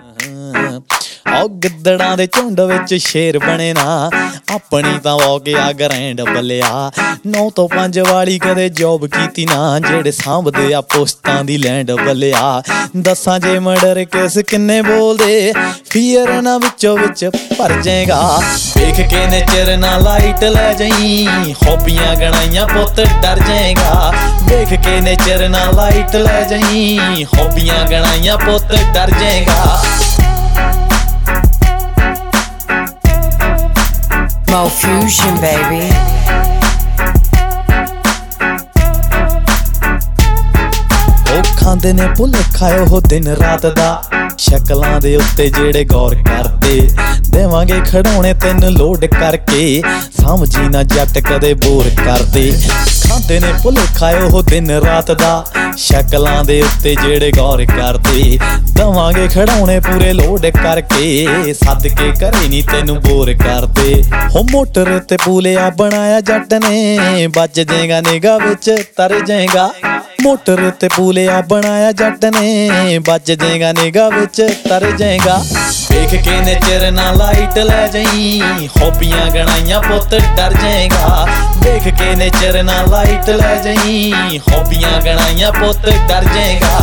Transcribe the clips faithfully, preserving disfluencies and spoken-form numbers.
ओ गिद्दड़ां दे झुंड विच शेर बने ना अपनी तां हो गया ग्रैंड बल्लिया नौ तो पंज वाली कदे जॉब कीती ना जेड़े सांभदे आ पोस्टां दी लैंड बल्लिया दसां जे मर्डर केस किन्ने बोलदे फीयर ना विचों विच भर जाएगा देख के नेचर ना लाइट लै जाई हॉबियां गणाइयां पुत डर जाएगा देख के नेचर ना लाइट लै जाई हॉबियां गणाइयां पुत डर जाएगा Mo Fusion, baby. ਉਹ ਖਾਂਦੇ ਨੇ ਭੁਲੇਖਾ ਉਹ ਦਿਨ ਰਾਤ ਦਾ ਸ਼ਕਲਾਂ ਦੇ ਉੱਤੇ ਜਿਹੜੇ ਗੌਰ ਕਰਦੇ ਦੇਵਾਂਗੇ ਖੜਾਉਣੇ ਤੈਨੂੰ ਲੋਡ ਕਰਕੇ ਸਮਝੀ ਨਾ ਜੱਟ ਕਦੇ ਬੋਰ ਕਰਦੇ ਖਾਂਦੇ ਨੇ ਭੁਲੇਖਾ ਉਹ ਦਿਨ ਰਾਤ ਦਾ ਸ਼ਕਲਾਂ ਦੇ ਉੱਤੇ ਜਿਹੜੇ ਗੌਰ ਕਰਦੇ ਦਵਾਂਗੇ ਖੜਾਉਣੇ ਪੂਰੇ ਲੋਡ ਕਰਕੇ ਸੱਦ ਕੇ ਘਰੇ ਨਹੀਂ ਤੈਨੂੰ ਬੋਰ ਕਰਦੇ ਹੋ ਮੋਟਰ ਤੇ ਪੂਲਿਆ ਬਣਾਇਆ ਜੱਟ ਨੇ ਵੱਜ ਜਾਏਗਾ ਨਿਗਾ ਵਿੱਚ ਤਰ ਜਾਏਗਾ ਮੋਟਰ ਤੇ ਪੂਲਿਆ ਬਣਾਇਆ ਜੱਟ ਨੇ ਵੱਜ ਜਾਏਗਾ ਨਿਗਾ ਵਿੱਚ ਤਰ ਜਾਏਗਾ ਦੇਖ ਕੇ ਨੇਚਰ ਨਾ ਲਾਈਟ ਲੈ ਜਾਈ ਹੌਬੀਆਂ ਗਣਾਈਆਂ ਪੁੱਤ ਡਰ ਜਾਏਗਾ ਦੇਖ ਕੇ ਨੇਚਰ ਨਾ ਲਾਈਟ ਲੈ ਜਾਈ ਹੌਬੀਆਂ ਗਣਾਈਆਂ ਪੁੱਤ ਡਰ ਜਾਏਗਾ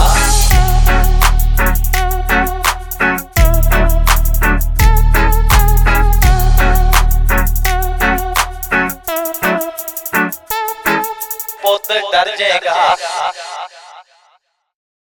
ਪੁੱਤ ਡਰ ਜਾਏਗਾ